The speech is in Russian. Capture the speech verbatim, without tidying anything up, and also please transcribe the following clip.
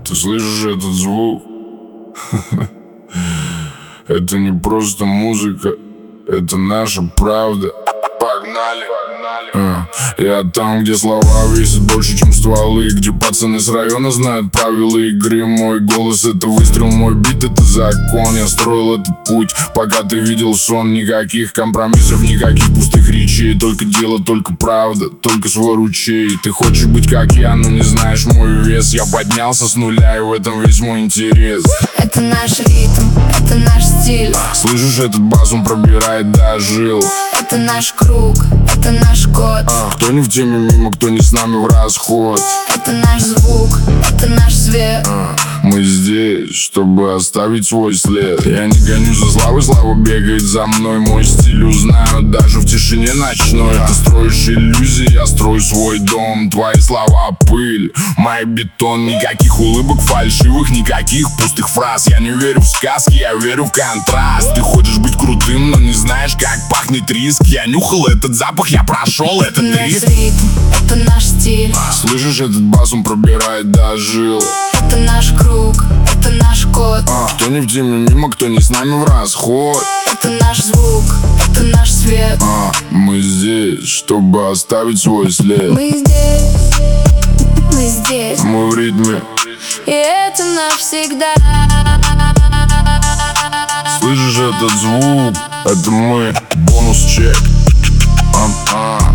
Ты слышишь этот звук? Это не просто музыка, это наша правда. Погнали, погнали. Я там, где слова весят больше, чем стволы, где пацаны с района знают правила игры. Мой голос — это выстрел, мой бит — это закон. Я строил этот путь, пока ты видел сон. Никаких компромиссов, никаких пустых речей. Только дело, только правда, только свой ручей. Ты хочешь быть как я, но не знаешь мой вес. Я поднялся с нуля, и в этом весь мой интерес. Это наш ритм, это наш стиль. Слышишь этот бас, он пробирает до жил. Это наш круг, это наш код. а, Кто не в теме мимо, кто не с нами в расход. Это наш звук, это наш свет. а, Мы здесь, чтобы оставить свой след. Я не гоню за славой, слава бегает за мной. Мой стиль узнают даже в тишине ночной. Ты строишь иллюзии, я строю свой дом. Твои слова — пыль, мой бетон. Никаких улыбок фальшивых, никаких пустых фраз. Я не верю в сказки, я верю в контраст. Ты хочешь быть крутым, но не знаешь, как пахнет риск. Я нюхал этот запах, я прошел этот риск. Это наш ритм, это наш стиль. Слышишь этот бас, он пробирает до жил. Это наш круг, это наш код. а, Кто не в теме мимо, кто не с нами в расход. Это наш звук, это наш свет. а, Мы здесь, чтобы оставить свой след. Мы здесь, мы здесь, Мы в ритме. и это навсегда. Слышишь этот звук? Это мы. Бонус чек. а, а.